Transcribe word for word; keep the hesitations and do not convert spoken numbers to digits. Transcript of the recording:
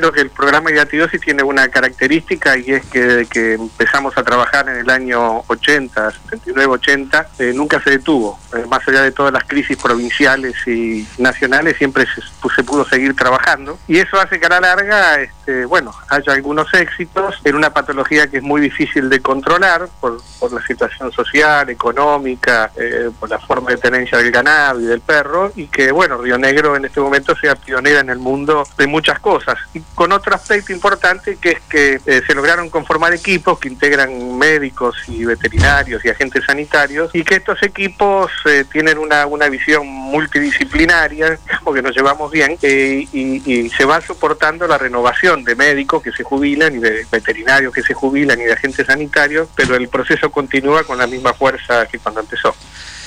primero que el programa de idiatidosis tiene una característica, y es que desde que empezamos a trabajar en el año ochenta, setenta y nueve ochenta, eh, nunca se detuvo. Eh, más allá de todas las crisis provinciales y nacionales, siempre se, se pudo seguir trabajando, y eso hace que a la larga, este, bueno, haya algunos éxitos en una patología que es muy difícil de controlar por, por la situación social, económica, eh, por la forma de tenencia del ganado y del perro, y que, bueno, Río Negro en este momento sea pionera en el mundo de muchas cosas, y con otro aspecto importante, que es que eh, se lograron conformar equipos que integran médicos y veterinarios y agentes sanitarios, y que estos equipos eh, tienen una, una visión multidisciplinaria, porque nos llevamos bien, eh, y, y se va soportando la renovación de médicos que se jubilan y de veterinarios que se jubilan y de agentes sanitarios, pero el proceso continúa con la misma fuerza que cuando empezó.